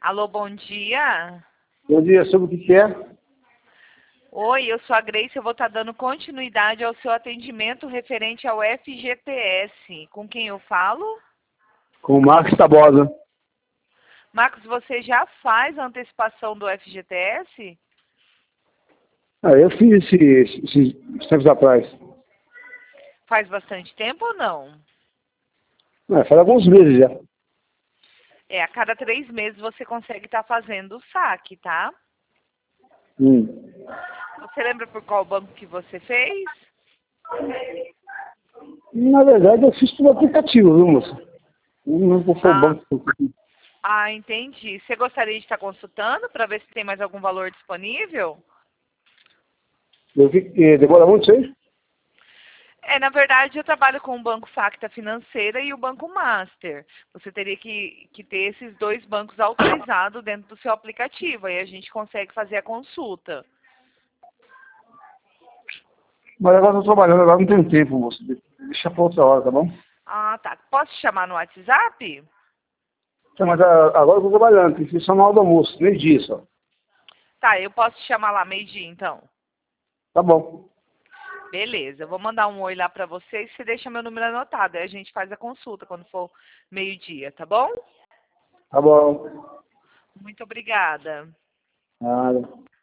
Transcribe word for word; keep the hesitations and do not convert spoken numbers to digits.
Alô, bom dia. Bom dia, sobre o que que é? Oi, eu sou a Grace, eu vou estar dando continuidade ao seu atendimento referente ao F G T S. Com quem eu falo? Com o Marcos Tabosa. Marcos, você já faz a antecipação do F G T S? Ah, eu fiz esse, esse, esses tempos atrás. Faz bastante tempo ou não? Ah, faz alguns meses já. É, a cada três meses você consegue estar fazendo o saque, tá? Hum. Você lembra por qual banco que você fez? Na verdade, eu fiz pelo aplicativo, viu, moça? Não lembro qual foi o Ah, banco. que eu fiz. ah, entendi. Você gostaria de estar consultando para ver se tem mais algum valor disponível? Eu vi que demora muito isso aí? É, na verdade, eu trabalho com o Banco Facta Financeira e o Banco Master. Você teria que, que ter esses dois bancos autorizados dentro do seu aplicativo. Aí a gente consegue fazer a consulta. Mas agora eu tô trabalhando, agora não tenho tempo, moça. Deixa pra outra hora, tá bom? Ah, tá. Posso te chamar no WhatsApp? Tá, mas ah, agora eu tô trabalhando, tem que ser só na hora do almoço, meio dia só. Tá, eu posso te chamar lá meio-dia, então. Tá bom. Beleza, eu vou mandar um oi lá pra você e você deixa meu número anotado. Aí a gente faz a consulta quando for meio-dia, tá bom? Tá bom. Muito obrigada. Nada.